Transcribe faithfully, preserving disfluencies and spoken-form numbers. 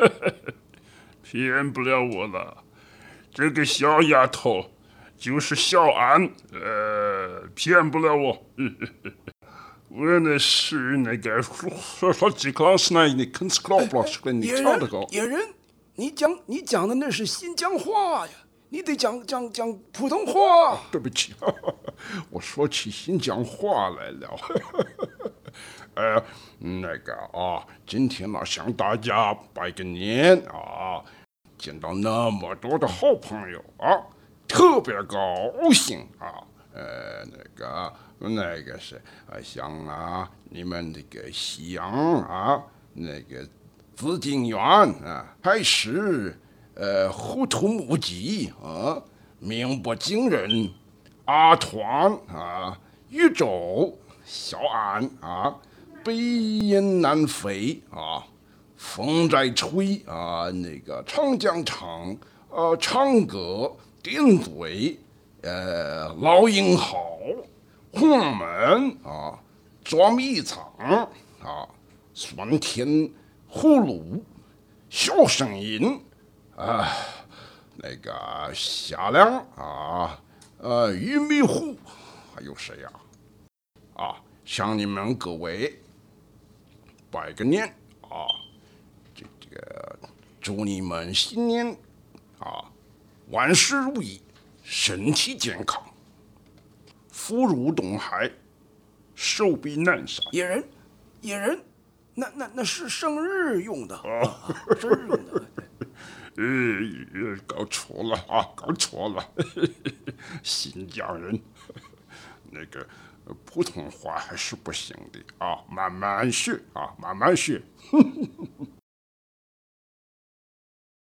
骗不了我了。这个小丫头就是小安，呃，骗不了我。我那是那个说说几个是那你肯斯克劳布拉是跟你野讲的个。 人，野人，你讲你讲的那是新疆话呀，你得讲讲讲普通话。 对不起，我说起新疆话来了。呃，那个啊，今天呢向大家拜个年啊，见到那么多的好朋友啊，特别高兴啊。呃，那个那个是啊，像啊你们这个西洋啊，那个紫金园啊，还是呃糊涂木鸡啊，名不惊人，阿团啊，宇宙小安啊。北雁南飞啊，风在吹啊，那个长江唱，呃，唱歌点缀，呃，老鹰号，红门啊，捉迷藏啊，酸甜葫芦，小声音啊，那个夏亮啊，呃，玉米糊，还有谁呀、啊？啊，向你们各位。拜个年啊！这这个祝你们新年啊万事如意，身体健康，福如东海，寿比南山。 野人，野人，那那那是生日用的，啊、生日用的。 呃，搞错了啊，搞错了，新疆人，那个。普通话还是不行的啊，慢慢学啊，慢慢学。